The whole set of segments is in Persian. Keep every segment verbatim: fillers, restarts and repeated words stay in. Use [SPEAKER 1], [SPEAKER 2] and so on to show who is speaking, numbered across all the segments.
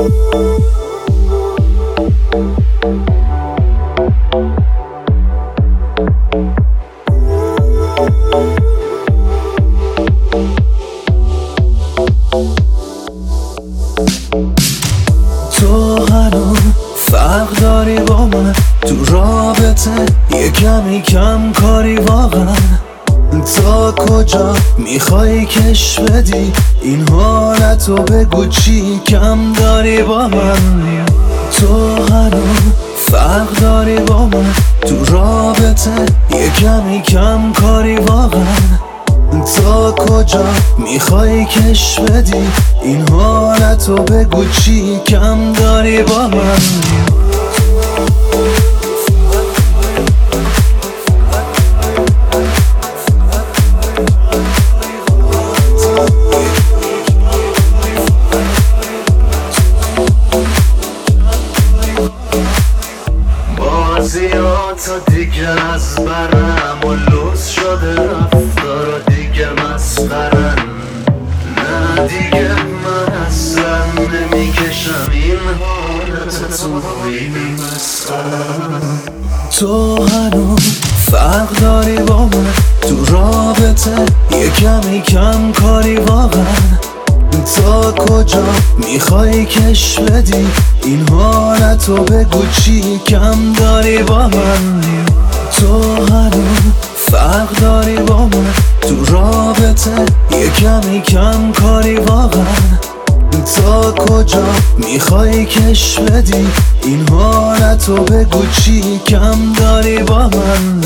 [SPEAKER 1] تو هنوز فرق داری با من تو رابطه، یه کمی کم کاری واقعا. تا کجا میخوای کش بدی این حالتو؟ بگو چی کم داری با من. تو هنوز فرق داری با من تو رابطه، یه کمی کم کاری واقعا. تا کجا میخوای کش بدی این حالتو؟ بگو چی کم داری با من.
[SPEAKER 2] بازیاتا دیگه از برم و لوس شده، رفتارا دیگه مسخرن. نه دیگه من اصلا نمیکشم این حالت تو این مسخرن.
[SPEAKER 1] تو هنوز فرق داری با من تو رابطه، یه کمی کم کاری واقعا. تا کجا میخوای کش بدی این حالتو؟ بگو چی کم داری با من. تو هنوز فرق داری با من تو رابطه، یه کمی کم کاری واقعا. تا کجا میخوای کش بدی این حالتو؟ بگو چی کم داری با من.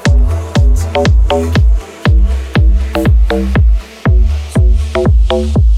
[SPEAKER 2] We'll be right back.